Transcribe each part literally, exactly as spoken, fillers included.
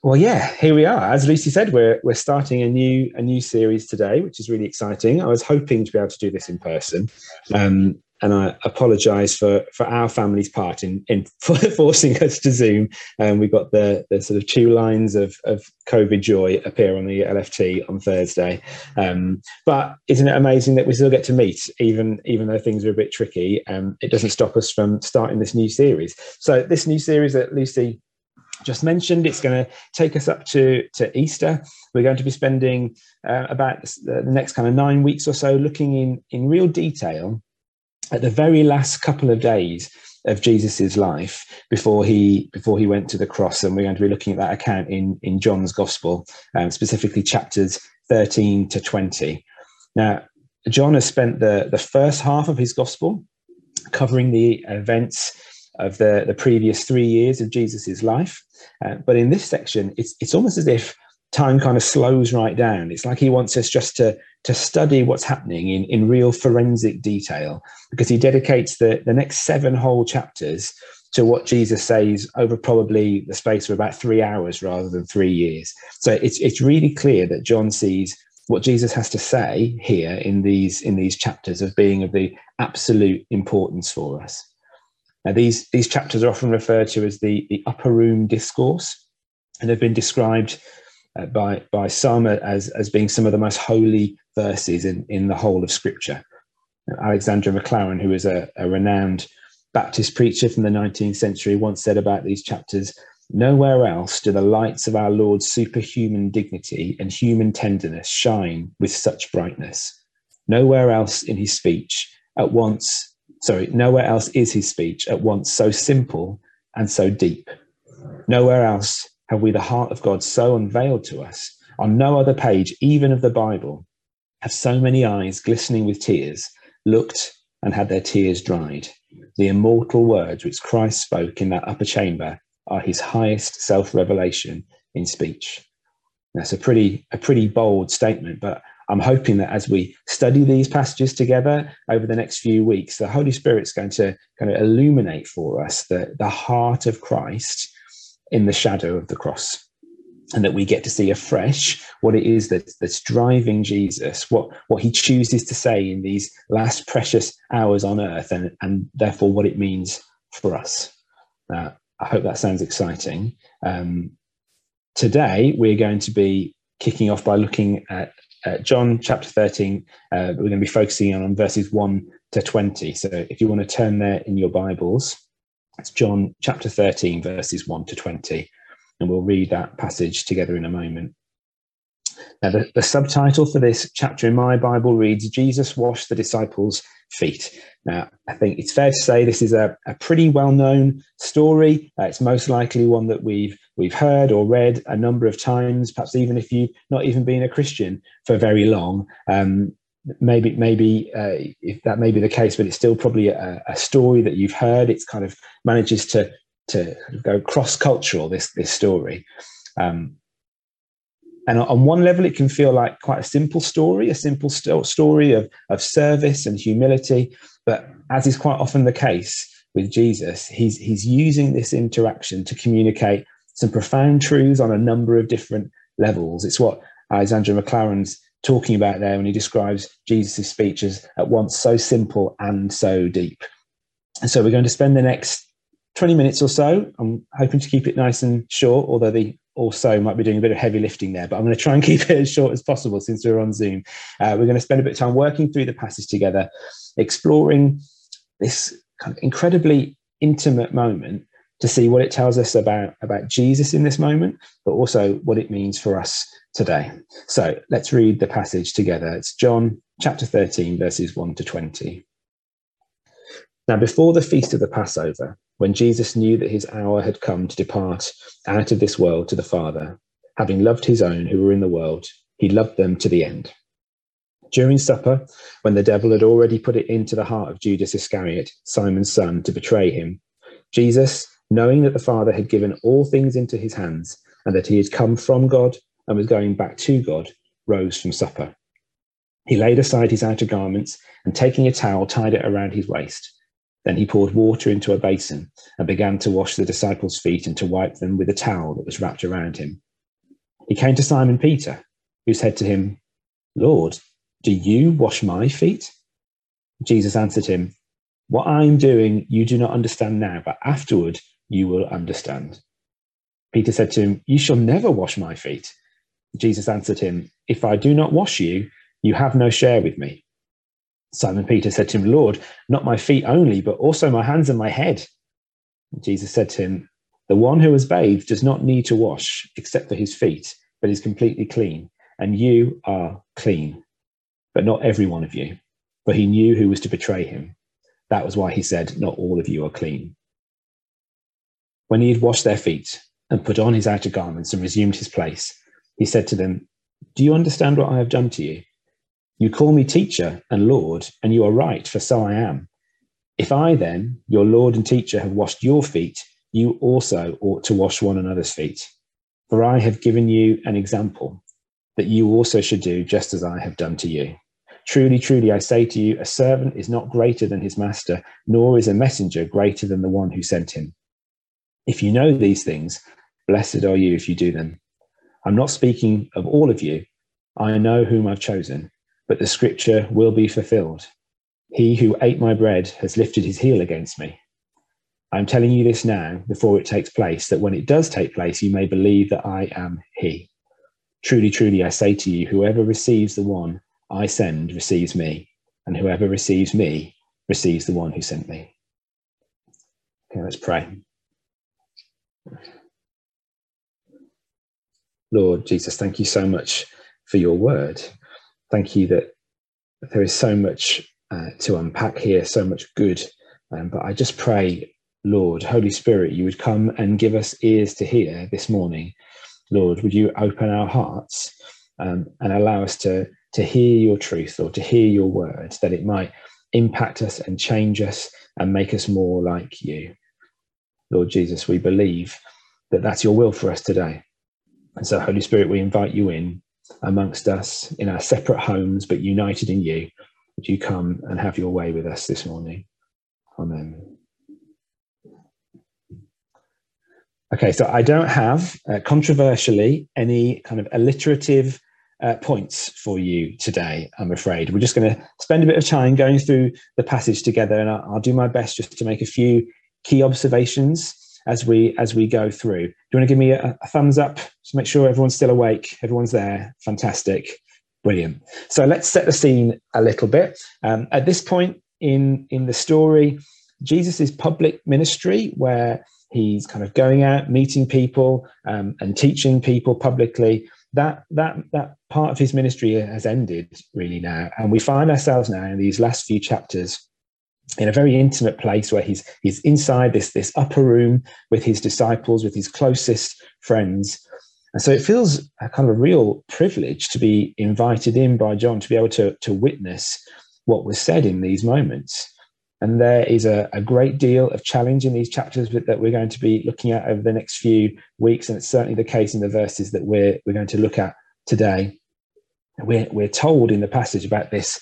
Well, yeah, here we are. As Lucy said, we're we're starting a new a new series today, which is really exciting. I was hoping to be able to do this in person, um, and I apologise for for our family's part in in forcing us to Zoom. And um, we got the the sort of two lines of of COVID joy appear on the L F T on Thursday. Um, but isn't it amazing that we still get to meet, even even though things are a bit tricky? Um, it doesn't stop us from starting this new series. So this new series that Lucy just mentioned, it's going to take us up to, to Easter. We're going to be spending uh, about the next kind of nine weeks or so looking in, in real detail at the very last couple of days of Jesus's life before he before he went to the cross. And we're going to be looking at that account in, in John's Gospel, um, specifically chapters thirteen to twenty. Now, John has spent the, the first half of his Gospel covering the events of the, the previous three years of Jesus's life. Uh, but in this section, it's it's almost as if time kind of slows right down. It's like he wants us just to, to study what's happening in, in real forensic detail, because he dedicates the, the next seven whole chapters to what Jesus says over probably the space of about three hours rather than three years. So it's it's really clear that John sees what Jesus has to say here in these in these chapters of being of the absolute importance for us. Now, these, these chapters are often referred to as the, the upper room discourse, and they've been described uh, by, by some as, as being some of the most holy verses in, in the whole of Scripture. Now, Alexander Maclaren, who was a, a renowned Baptist preacher from the nineteenth century, once said about these chapters, "Nowhere else do the lights of our Lord's superhuman dignity and human tenderness shine with such brightness. Nowhere else in his speech at once Sorry, nowhere else is his speech at once so simple and so deep. Nowhere else have we the heart of God so unveiled to us. On no other page, even of the Bible, have so many eyes glistening with tears looked and had their tears dried. The immortal words which Christ spoke in that upper chamber are his highest self-revelation in speech." That's a pretty, a pretty bold statement, but I'm hoping that as we study these passages together over the next few weeks, the Holy Spirit's going to kind of illuminate for us the, the heart of Christ in the shadow of the cross, and that we get to see afresh what it is that's, that's driving Jesus, what, what he chooses to say in these last precious hours on earth, and, and therefore what it means for us. Uh, I hope that sounds exciting. Um, today, we're going to be kicking off by looking at Uh, John chapter thirteen. Uh, we're going to be focusing on, on verses one to twenty. So if you want to turn there in your Bibles, it's John chapter thirteen, verses one to twenty. And we'll read that passage together in a moment. Now, the, the subtitle for this chapter in my Bible reads, "Jesus washed the disciples' feet." Now, I think it's fair to say this is a, a pretty well-known story. Uh, it's most likely one that we've we've heard or read a number of times, perhaps even if you've not even been a Christian for very long. Um, maybe maybe uh, if that may be the case, but it's still probably a, a story that you've heard. It's kind of manages to to go cross-cultural, this this story. Um, And on one level, it can feel like quite a simple story, a simple st- story of, of service and humility. But as is quite often the case with Jesus, he's, he's using this interaction to communicate some profound truths on a number of different levels. It's what Alexander Maclaren's talking about there when he describes Jesus' speech as at once so simple and so deep. And so we're going to spend the next twenty minutes or so. I'm hoping to keep it nice and short, although the also might be doing a bit of heavy lifting there, but I'm going to try and keep it as short as possible since we're on Zoom. Uh, we're going to spend a bit of time working through the passage together, exploring this kind of incredibly intimate moment to see what it tells us about, about Jesus in this moment, but also what it means for us today. So let's read the passage together. It's John chapter thirteen, verses one to twenty. Now, before the feast of the Passover, when Jesus knew that his hour had come to depart out of this world to the Father, having loved his own who were in the world, he loved them to the end. During supper, when the devil had already put it into the heart of Judas Iscariot, Simon's son, to betray him, Jesus, knowing that the Father had given all things into his hands, and that he had come from God and was going back to God, rose from supper. He laid aside his outer garments, and taking a towel, tied it around his waist. Then he poured water into a basin and began to wash the disciples' feet and to wipe them with a towel that was wrapped around him. He came to Simon Peter, who said to him, "Lord, do you wash my feet?" Jesus answered him, "What I am doing you do not understand now, but afterward you will understand." Peter said to him, "You shall never wash my feet." Jesus answered him, "If I do not wash you, you have no share with me." Simon Peter said to him, "Lord, not my feet only, but also my hands and my head." Jesus said to him, "The one who has bathed does not need to wash except for his feet, but is completely clean, and you are clean, but not every one of you." For he knew who was to betray him. That was why he said, "Not all of you are clean." When he had washed their feet and put on his outer garments and resumed his place, he said to them, "Do you understand what I have done to you? You call me teacher and Lord, and you are right, for so I am. If I then, your Lord and teacher, have washed your feet, you also ought to wash one another's feet. For I have given you an example, that you also should do just as I have done to you. Truly, truly, I say to you, a servant is not greater than his master, nor is a messenger greater than the one who sent him. If you know these things, blessed are you if you do them. I'm not speaking of all of you. I know whom I've chosen, but the scripture will be fulfilled. He who ate my bread has lifted his heel against me. I'm telling you this now, before it takes place, that when it does take place, you may believe that I am he. Truly, truly, I say to you, whoever receives the one I send receives me, and whoever receives me receives the one who sent me." Okay, let's pray. Lord Jesus, thank you so much for your word. Thank you that there is so much uh, to unpack here, so much good. Um, but I just pray, Lord, Holy Spirit, you would come and give us ears to hear this morning. Lord, would you open our hearts um, and allow us to, to hear your truth, or to hear your word, that it might impact us and change us and make us more like you. Lord Jesus, we believe that that's your will for us today. And so, Holy Spirit, we invite you in amongst us in our separate homes, but united in you. Would you come and have your way with us this morning? Amen. Okay, so I don't have, uh, controversially, any kind of alliterative uh, points for you today, I'm afraid. We're just going to spend a bit of time going through the passage together, and I'll, I'll do my best just to make a few key observations as we as we go through. Do you want to give me a, a thumbs up to make sure everyone's still awake? Everyone's there. Fantastic. Brilliant. So let's set the scene a little bit. Um, at this point in, in the story, Jesus' public ministry, where he's kind of going out, meeting people um, and teaching people publicly, that, that, that part of his ministry has ended really now. And we find ourselves now in these last few chapters in a very intimate place where he's he's inside this, this upper room with his disciples, with his closest friends. And so it feels a kind of a real privilege to be invited in by John to be able to, to witness what was said in these moments. And there is a, a great deal of challenge in these chapters that we're going to be looking at over the next few weeks. And it's certainly the case in the verses that we're, we're going to look at today. We're, we're told in the passage about this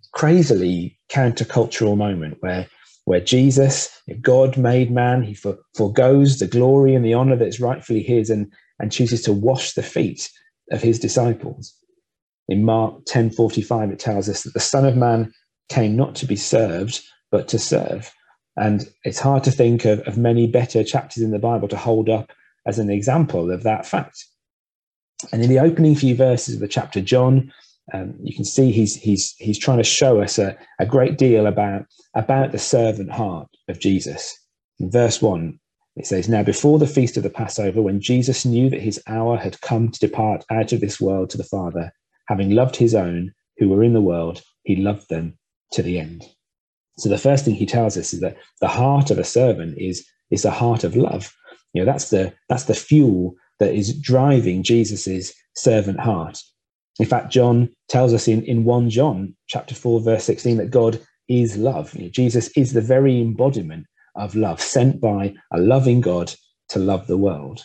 crazily countercultural moment where where Jesus, God made man, he for, forgoes the glory and the honor that's rightfully his, and and chooses to wash the feet of his disciples. In Mark ten forty-five, it tells us that the Son of Man came not to be served, but to serve. And it's hard to think of, of many better chapters in the Bible to hold up as an example of that fact. And in the opening few verses of the chapter, John, Um, you can see he's he's he's trying to show us a, a great deal about about the servant heart of Jesus. In verse one, it says, "Now before the feast of the Passover, when Jesus knew that his hour had come to depart out of this world to the Father, having loved his own who were in the world, he loved them to the end." So the first thing he tells us is that the heart of a servant is is a heart of love. You know, that's the that's the fuel that is driving Jesus's servant heart. In fact, John tells us in, in First John chapter four, verse sixteen, that God is love. You know, Jesus is the very embodiment of love, sent by a loving God to love the world.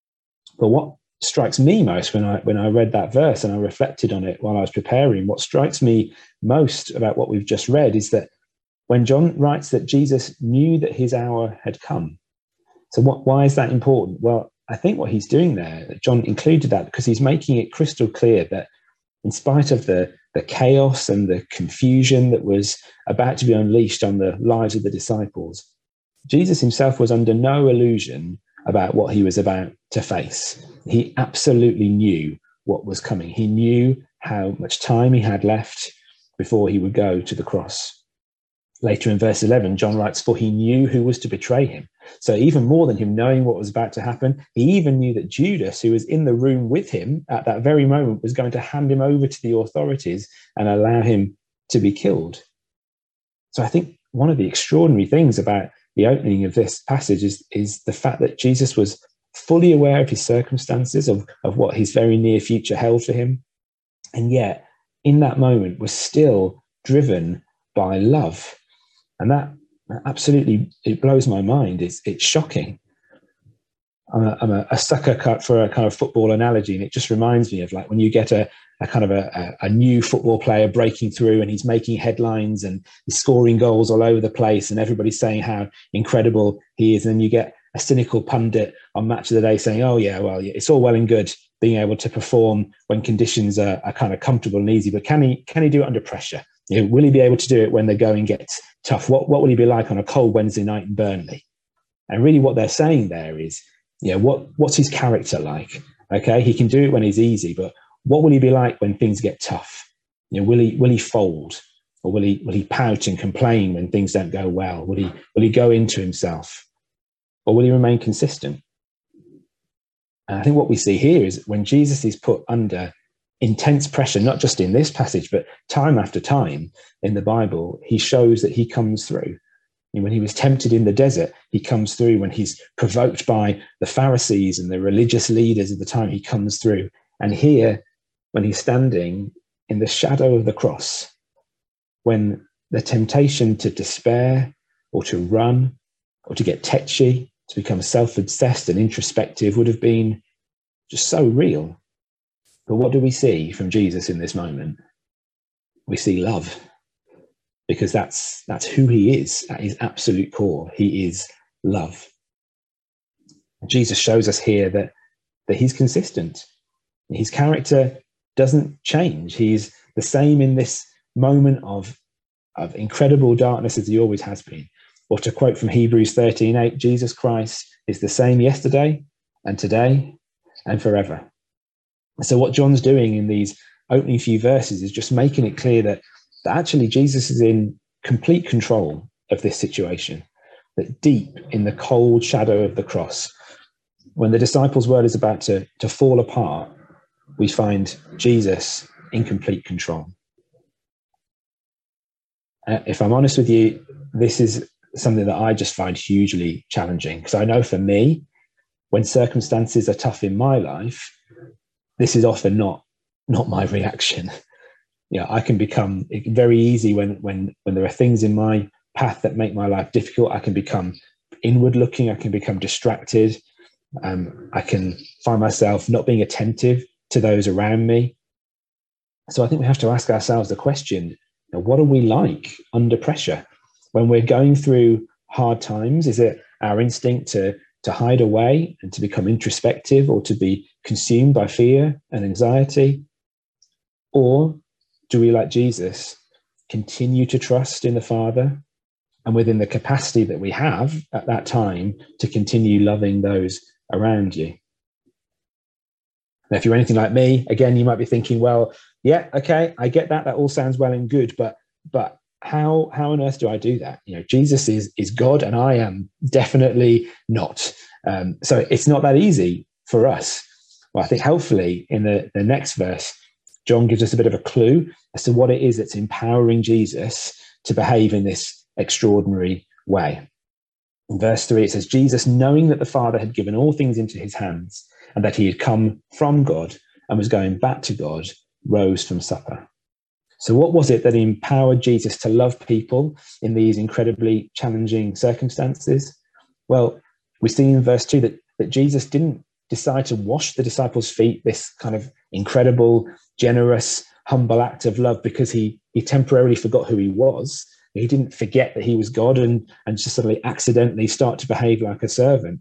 But what strikes me most when I when I read that verse and I reflected on it while I was preparing, what strikes me most about what we've just read is that when John writes that Jesus knew that his hour had come. So what, why is that important? Well, I think what he's doing there, John included that because he's making it crystal clear that in spite of the, the chaos and the confusion that was about to be unleashed on the lives of the disciples, Jesus himself was under no illusion about what he was about to face. He absolutely knew what was coming. He knew how much time he had left before he would go to the cross. Later in verse eleven, John writes, for he knew who was to betray him. So even more than him knowing what was about to happen, he even knew that Judas, who was in the room with him at that very moment, was going to hand him over to the authorities and allow him to be killed. So I think one of the extraordinary things about the opening of this passage is, is the fact that Jesus was fully aware of his circumstances, of, of what his very near future held for him. And yet, in that moment, was still driven by love. And that absolutely, it blows my mind. It's, it's shocking. I'm, a, I'm a, a sucker cut for a kind of football analogy, and it just reminds me of like when you get a, a kind of a, a new football player breaking through and he's making headlines and he's scoring goals all over the place and everybody's saying how incredible he is. And then you get a cynical pundit on Match of the Day saying, oh yeah, well, it's all well and good being able to perform when conditions are, are kind of comfortable and easy, but can he, can he do it under pressure? You know, will he be able to do it when the going gets tough? What, what will he be like on a cold Wednesday night in Burnley? And really what they're saying there is, you know, what, what's his character like? Okay, he can do it when he's easy, but what will he be like when things get tough? You know, will he will he fold, or will he will he pout and complain when things don't go well? Will he will he go into himself, or will he remain consistent? And I think what we see here is when Jesus is put under intense pressure, not just in this passage, but time after time in the Bible, he shows that he comes through. And when he was tempted in the desert, he comes through. When he's provoked by the Pharisees and the religious leaders of the time, he comes through. And here, when he's standing in the shadow of the cross, when the temptation to despair or to run or to get tetchy, to become self-obsessed and introspective would have been just so real. But what do we see from Jesus in this moment? We see love, because that's that's who he is at his absolute core. He is love. Jesus shows us here that, that he's consistent. His character doesn't change. He's the same in this moment of, of incredible darkness as he always has been. Or to quote from Hebrews thirteen eight, Jesus Christ is the same yesterday and today and forever. So what John's doing in these opening few verses is just making it clear that, that actually Jesus is in complete control of this situation, that deep in the cold shadow of the cross, when the disciples' world is about to, to fall apart, we find Jesus in complete control. Uh, if I'm honest with you, this is something that I just find hugely challenging, because I know for me, when circumstances are tough in my life, this is often not, not my reaction. Yeah, I can become very easy when, when, when there are things in my path that make my life difficult. I can become inward looking. I can become distracted. Um, I can find myself not being attentive to those around me. So I think we have to ask ourselves the question, you know, what are we like under pressure? When we're going through hard times, is it our instinct to, to hide away and to become introspective, or to be consumed by fear and anxiety? Or do we, like Jesus, continue to trust in the Father, and within the capacity that we have at that time to continue loving those around you? Now, if you're anything like me, again, you might be thinking, well, yeah, okay, I get that. That all sounds well and good, but but how how on earth do I do that? You know, Jesus is is God, and I am definitely not. Um, so it's not that easy for us. Well, I think helpfully in the, the next verse, John gives us a bit of a clue as to what it is that's empowering Jesus to behave in this extraordinary way. In verse three, it says, Jesus, knowing that the Father had given all things into his hands, and that he had come from God and was going back to God, rose from supper. So what was it that empowered Jesus to love people in these incredibly challenging circumstances? Well, we see in verse two that, that Jesus didn't decide to wash the disciples' feet, this kind of incredible, generous, humble act of love, because he, he temporarily forgot who he was. He didn't forget that he was God and, and just suddenly accidentally start to behave like a servant.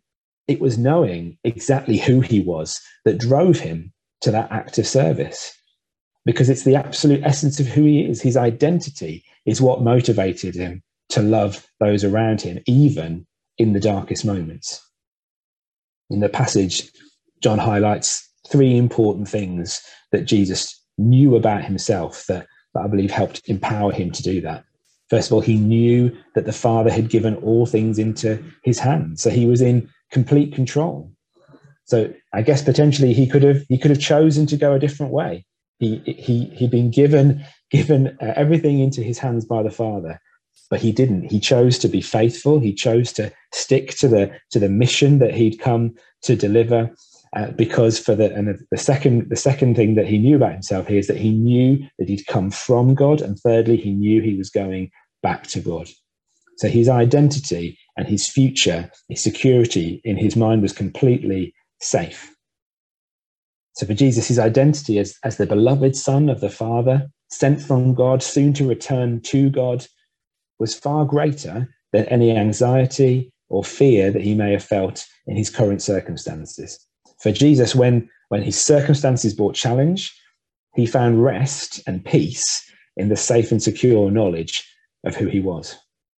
it was knowing exactly who he was that drove him to that act of service, because it's the absolute essence of who he is. His identity is what motivated him to love those around him, even in the darkest moments. In the passage, John highlights three important things that Jesus knew about himself that, that I believe helped empower him to do that. First of all, he knew that the Father had given all things into his hands, so he was in complete control. So I guess potentially he could have he could have chosen to go a different way. He he he'd been given given uh, everything into his hands by the Father, but he didn't. He chose to be faithful. He chose to stick to the to the mission that he'd come to deliver. Uh, because for the and the second the second thing that he knew about himself here is that he knew that he'd come from God, and thirdly, he knew he was going back to God. So his identity and his future, his security in his mind was completely safe. So for Jesus, his identity as, as the beloved Son of the Father, sent from God, soon to return to God, was far greater than any anxiety or fear that he may have felt in his current circumstances. For Jesus, when, when his circumstances brought challenge, he found rest and peace in the safe and secure knowledge of who he was.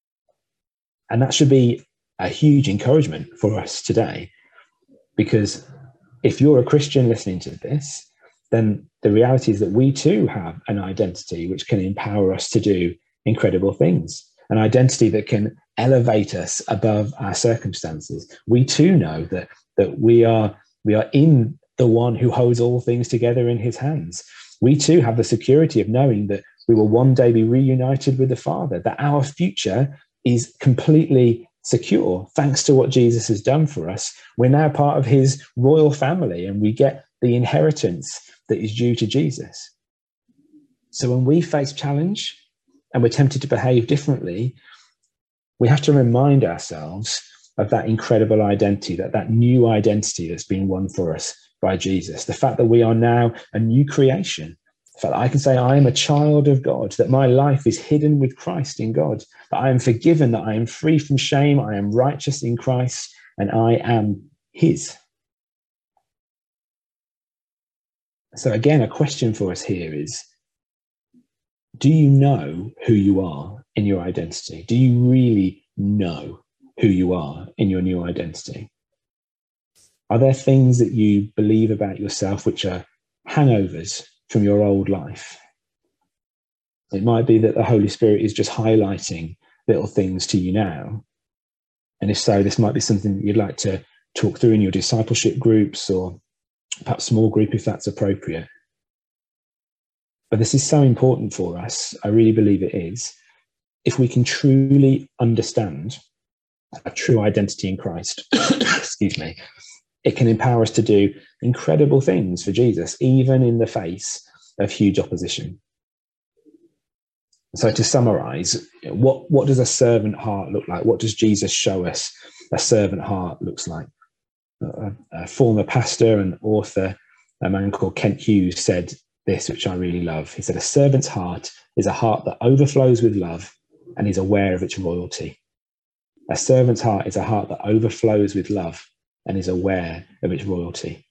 And that should be a huge encouragement for us today, because if you're a Christian listening to this, then the reality is that we too have an identity which can empower us to do incredible things, an identity that can elevate us above our circumstances. We too know that, that we are, we are in the one who holds all things together in his hands. We too have the security of knowing that we will one day be reunited with the Father, that our future is completely secure thanks to what Jesus has done for us. We're now part of his royal family, and we get the inheritance that is due to Jesus. So when we face challenge and we're tempted to behave differently, we have to remind ourselves of that incredible identity, that that new identity that's been won for us by Jesus. The fact that we are now a new creation. The fact that I can say I am a child of God, that my life is hidden with Christ in God, that I am forgiven, that I am free from shame, I am righteous in Christ, and I am his. So again, a question for us here is, do you know who you are in your identity? Do you really know who you are in your new identity? Are there things that you believe about yourself which are hangovers from your old life? It might be that the Holy Spirit is just highlighting little things to you now. And if so, this might be something that you'd like to talk through in your discipleship groups, or perhaps small group if that's appropriate. But this is so important for us. I really believe it is. If we can truly understand a true identity in Christ, excuse me, it can empower us to do incredible things for Jesus, even in the face of huge opposition. So to summarize, what, what does a servant heart look like? What does Jesus show us a servant heart looks like? A, a former pastor and author, a man called Kent Hughes, said this, which I really love. He said, a servant's heart is a heart that overflows with love and is aware of its royalty. A servant's heart is a heart that overflows with love and is aware of its royalty.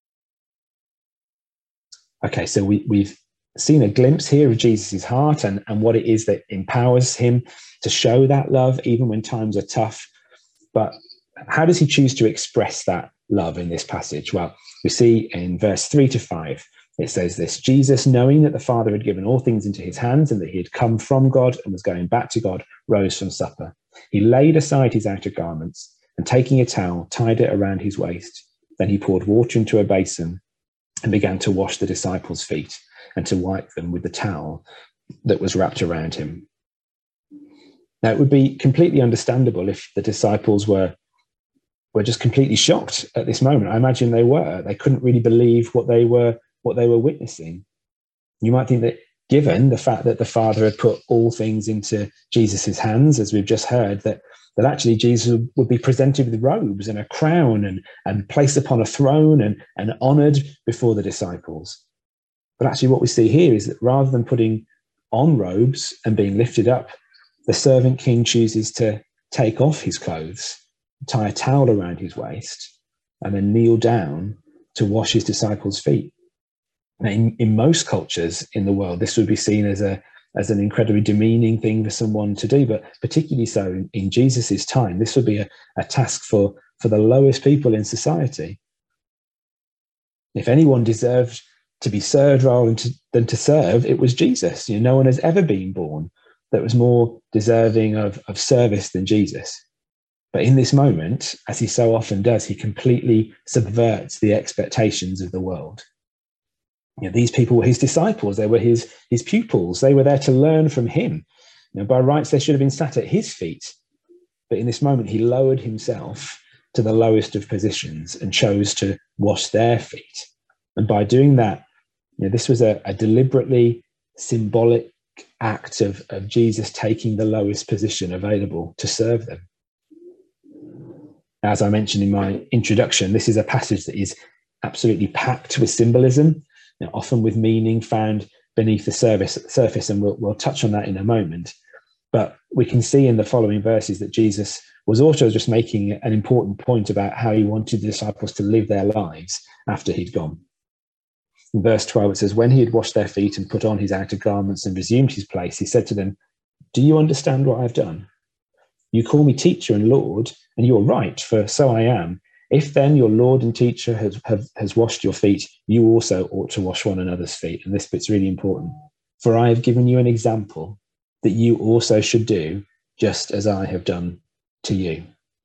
Okay, so we, we've seen a glimpse here of Jesus' heart and, and what it is that empowers him to show that love even when times are tough. But how does he choose to express that love in this passage? Well, we see in verse three to five, it says this: Jesus, knowing that the Father had given all things into his hands and that he had come from God and was going back to God, rose from supper. He laid aside his outer garments and, taking a towel, tied it around his waist. Then he poured water into a basin and began to wash the disciples' feet and to wipe them with the towel that was wrapped around him. Now, it would be completely understandable if the disciples were, were just completely shocked at this moment. I imagine they were. They couldn't really believe what they were, what they were witnessing. You might think that given the fact that the Father had put all things into Jesus' hands, as we've just heard, that that actually Jesus would be presented with robes and a crown and, and placed upon a throne and, and honoured before the disciples. But actually what we see here is that rather than putting on robes and being lifted up, the servant king chooses to take off his clothes tie a towel around his waist, and then kneel down to wash his disciples' feet. Now, in, in most cultures in the world, this would be seen as a as an incredibly demeaning thing for someone to do, but particularly so in, in Jesus's time, this would be a, a task for, for the lowest people in society. If anyone deserved to be served rather than to, than to serve, it was Jesus. You know, no one has ever been born that was more deserving of, of service than Jesus. But in this moment, as he so often does, he completely subverts the expectations of the world. You know, these people were his disciples. They were his, his pupils. They were there to learn from him. You know, by rights, they should have been sat at his feet. But in this moment, he lowered himself to the lowest of positions and chose to wash their feet. And by doing that, you know, this was a, a deliberately symbolic act of, of Jesus taking the lowest position available to serve them. As I mentioned in my introduction, this is a passage that is absolutely packed with symbolism, you know, often with meaning found beneath the surface, surface and we'll, we'll touch on that in a moment. But we can see in the following verses that Jesus was also just making an important point about how he wanted the disciples to live their lives after he'd gone. In verse twelve, it says, when he had washed their feet and put on his outer garments and resumed his place, he said to them, do you understand what I've done? You call me teacher and Lord, and you're right, for so I am. If then your Lord and teacher has, have, has washed your feet, you also ought to wash one another's feet. And this bit's really important. For I have given you an example that you also should do just as I have done to you.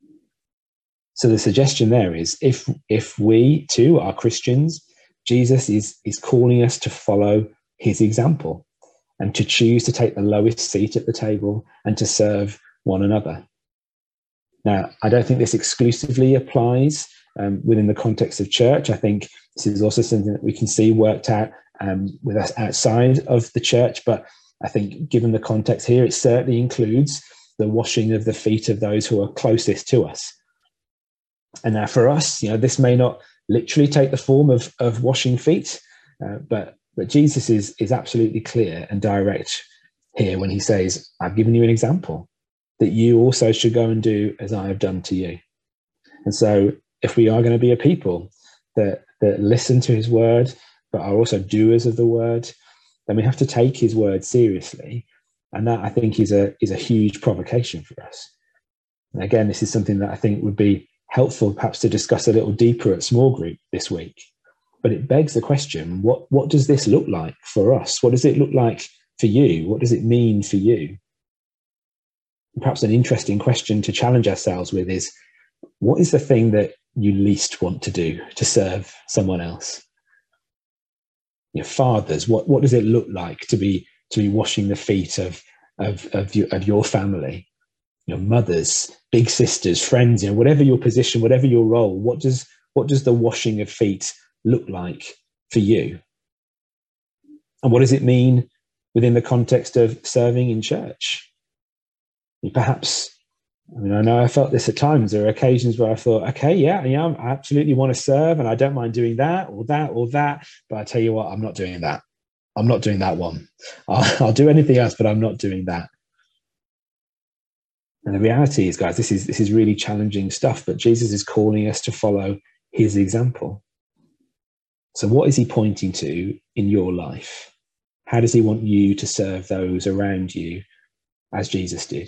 So the suggestion there is, if if we too are Christians, Jesus is, is calling us to follow his example and to choose to take the lowest seat at the table and to serve one another. Now, I don't think this exclusively applies um, within the context of church. I think this is also something that we can see worked out um, with us outside of the church. But I think given the context here, it certainly includes the washing of the feet of those who are closest to us. And now for us, you know, this may not literally take the form of, of washing feet, uh, but, but Jesus is, is absolutely clear and direct here when he says, I've given you an example that you also should go and do as I have done to you. And so if we are going to be a people that, that listen to his word, but are also doers of the word, then we have to take his word seriously. And that, I think, is a, is a huge provocation for us. And again, this is something that I think would be helpful perhaps to discuss a little deeper at small group this week. But it begs the question, what, what does this look like for us? What does it look like for you? What does it mean for you? Perhaps an interesting question to challenge ourselves with is, what is the thing that you least want to do to serve someone else? Your fathers, what, what does it look like to be to be washing the feet of of of your, of your family? Your mothers, big sisters, friends, you know, whatever your position, whatever your role, what does what does the washing of feet look like for you? And what does it mean within the context of serving in church? Perhaps, I mean, I know I felt this at times. There are occasions where I thought, okay, yeah, yeah, I absolutely want to serve and I don't mind doing that or that or that. But I tell you what, I'm not doing that. I'm not doing that one. I'll, I'll do anything else, but I'm not doing that. And the reality is, guys, this is this is really challenging stuff, but Jesus is calling us to follow his example. So what is he pointing to in your life? How does he want you to serve those around you as Jesus did?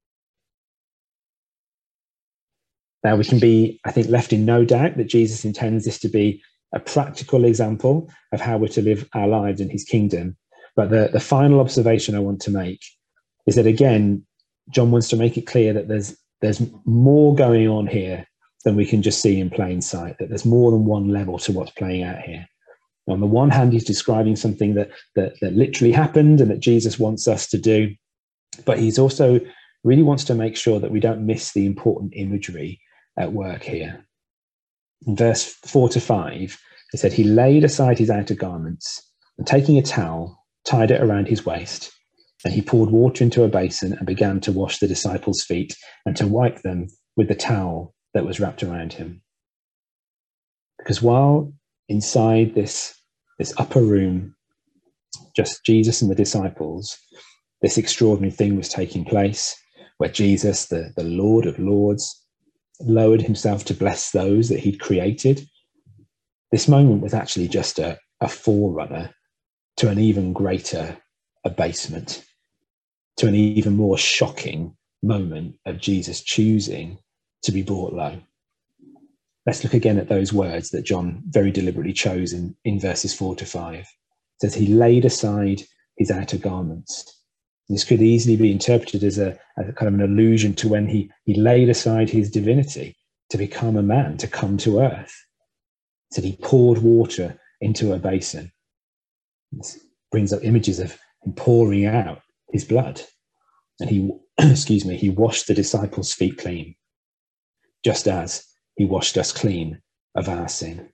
Now, we can be, I think, left in no doubt that Jesus intends this to be a practical example of how we're to live our lives in his kingdom. But the, the final observation I want to make is that, again, John wants to make it clear that there's there's more going on here than we can just see in plain sight, that there's more than one level to what's playing out here. On the one hand, he's describing something that, that, that literally happened and that Jesus wants us to do, but he's also really wants to make sure that we don't miss the important imagery at work here. In verse four to five, it said, he laid aside his outer garments and taking a towel, tied it around his waist, and he poured water into a basin and began to wash the disciples' feet and to wipe them with the towel that was wrapped around him. Because while inside this, this upper room, just Jesus and the disciples, this extraordinary thing was taking place where Jesus, the, the Lord of Lords, lowered himself to bless those that he'd created. This moment was actually just a, a forerunner to an even greater abasement, to an even more shocking moment of Jesus choosing to be brought low. Let's look again at those words that John very deliberately chose in, in verses four to five. It says, he laid aside his outer garments. This could easily be interpreted as a, as a kind of an allusion to when he, he laid aside his divinity to become a man, to come to earth. So he poured water into a basin. This brings up images of him pouring out his blood. And he, excuse me, he washed the disciples' feet clean, just as he washed us clean of our sin.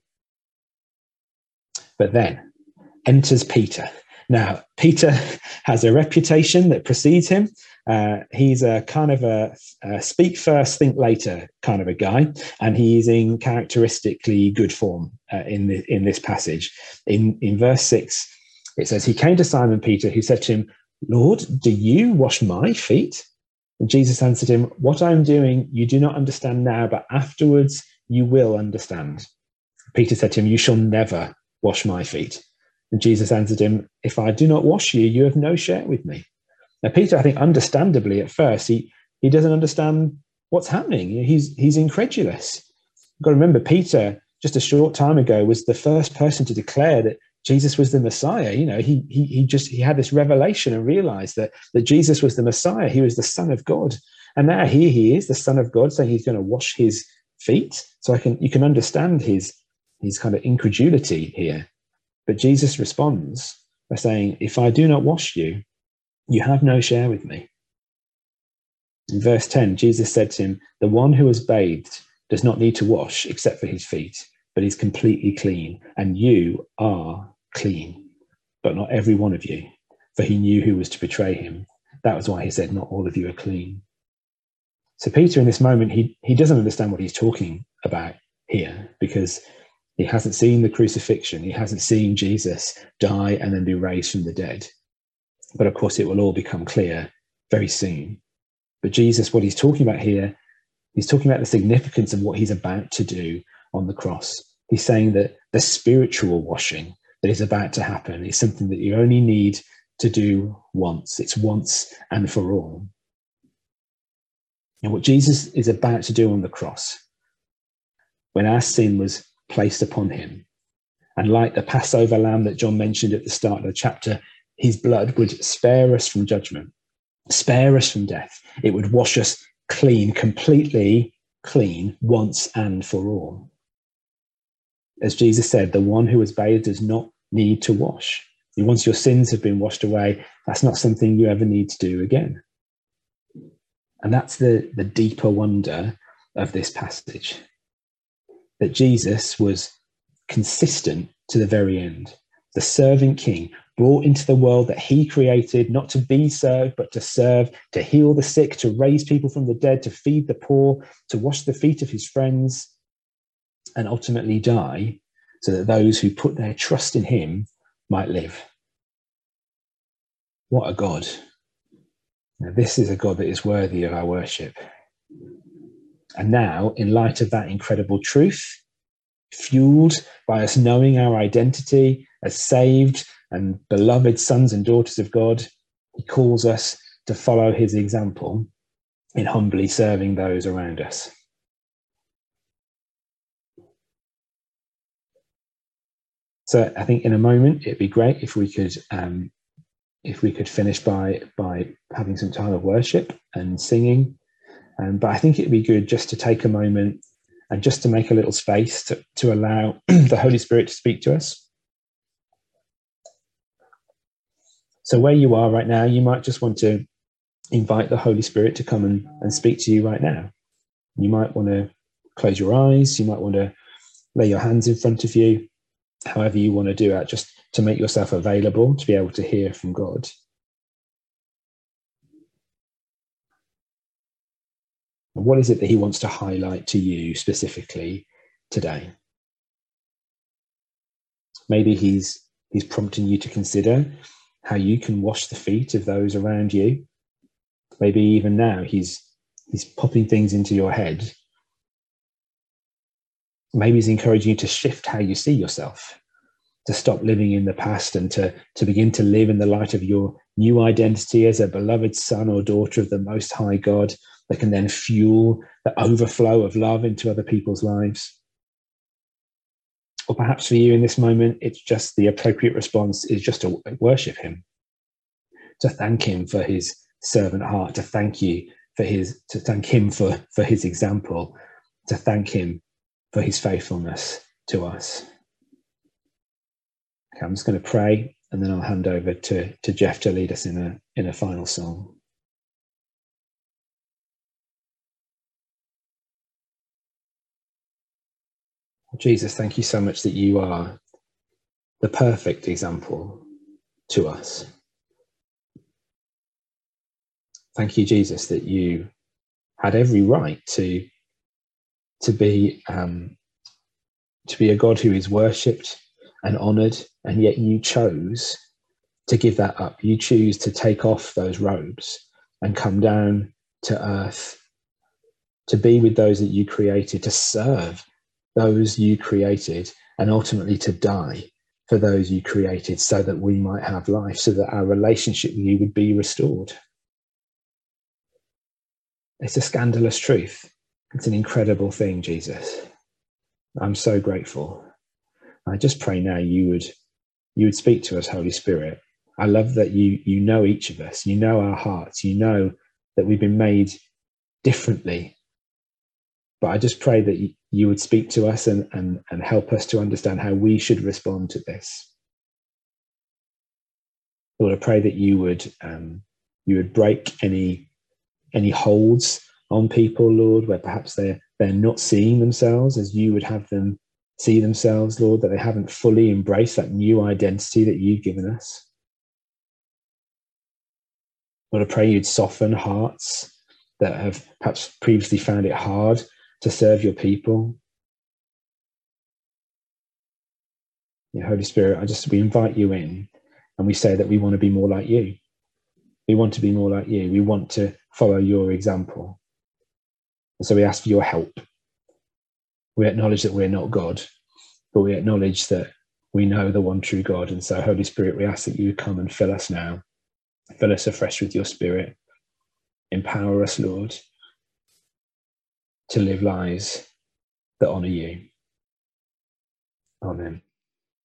But then enters Peter. Now, Peter has a reputation that precedes him. Uh, he's a kind of a, a speak first, think later kind of a guy, and he's in characteristically good form uh, in the, in this passage. In in verse six, it says, he came to Simon Peter, who said to him, Lord, do you wash my feet? And Jesus answered him, what I'm doing you do not understand now, but afterwards you will understand. Peter said to him, you shall never wash my feet. And Jesus answered him, if I do not wash you, you have no share with me. Now, Peter, I think understandably at first, he, he doesn't understand what's happening. He's, he's incredulous. You've got to remember, Peter, just a short time ago, was the first person to declare that Jesus was the Messiah. You know, he, he, he just, he had this revelation and realized that, that Jesus was the Messiah. He was the Son of God. And now here he is, the Son of God, saying he's going to wash his feet. So I can, you can understand his, his kind of incredulity here. But Jesus responds by saying, if I do not wash you, you have no share with me. In verse ten, Jesus said to him, the one who has bathed does not need to wash except for his feet, but is completely clean. And you are clean, but not every one of you. For he knew who was to betray him. That was why he said, not all of you are clean. So Peter, in this moment, he, he doesn't understand what he's talking about here, because he hasn't seen the crucifixion. He hasn't seen Jesus die and then be raised from the dead. But of course, it will all become clear very soon. But Jesus, what he's talking about here, he's talking about the significance of what he's about to do on the cross. He's saying that the spiritual washing that is about to happen is something that you only need to do once. It's once and for all. And what Jesus is about to do on the cross, when our sin was placed upon him, and like the Passover lamb that John mentioned at the start of the chapter, his blood would spare us from judgment, spare us from death. It would wash us clean, completely clean, once and for all. As Jesus said, the one who was bathed does not need to wash. Once your sins have been washed away, that's not something you ever need to do again. And that's the, the deeper wonder of this passage, that Jesus was consistent to the very end. The servant king brought into the world that he created, not to be served, but to serve, to heal the sick, to raise people from the dead, to feed the poor, to wash the feet of his friends, and ultimately die so that those who put their trust in him might live. What a God. Now, this is a God that is worthy of our worship. And now, in light of that incredible truth, fueled by us knowing our identity as saved and beloved sons and daughters of God, he calls us to follow his example in humbly serving those around us. So I think in a moment it'd be great if we could um, if we could finish by by having some time of worship and singing. Um, but I think it'd be good just to take a moment and just to make a little space to, to allow the Holy Spirit to speak to us. So where you are right now, you might just want to invite the Holy Spirit to come and, and speak to you right now. You might want to close your eyes. You might want to lay your hands in front of you, however you want to do it, just to make yourself available to be able to hear from God. What is it that he wants to highlight to you specifically today? Maybe he's he's prompting you to consider how you can wash the feet of those around you. Maybe even now he's he's popping things into your head Maybe he's encouraging you to shift how you see yourself, to stop living in the past and to, to begin to live in the light of your new identity as a beloved son or daughter of the Most High God that can then fuel the overflow of love into other people's lives. Or perhaps for you in this moment, it's just the appropriate response is just to worship him, to thank him for his servant heart, to thank you for his, to thank him for, for his example, to thank him for his faithfulness to us. Okay, I'm just going to pray and then I'll hand over to, to Jeff to lead us in a, in a final song. Jesus, thank you so much that you are the perfect example to us. Thank you, Jesus, that you had every right to, to be um, to be a God who is worshipped and honoured, and yet you chose to give that up. You choose to take off those robes and come down to earth, to be with those that you created, to serve those you created, and ultimately to die for those you created so that we might have life, so that our relationship with you would be restored. It's a scandalous truth. It's an incredible thing, Jesus. I'm so grateful. I just pray now you would you would speak to us, Holy Spirit. I love that you you know each of us. You know our hearts. You know that we've been made differently. But I just pray that you, you would speak to us and, and, and help us to understand how we should respond to this. Lord, I pray that you would um, you would break any any holds on people, Lord, where perhaps they're they're not seeing themselves as you would have them see themselves, Lord, that they haven't fully embraced that new identity that you've given us. Lord, I pray you'd soften hearts that have perhaps previously found it hard to serve your people. Yeah, Holy Spirit, I just we invite you in and we say that we want to be more like you. We want to be more like you. We want to follow your example. And so we ask for your help. We acknowledge that we're not God, but we acknowledge that we know the one true God. And so, Holy Spirit, we ask that you come and fill us now. Fill us afresh with your Spirit. Empower us, Lord, to live lives that honour you. Amen.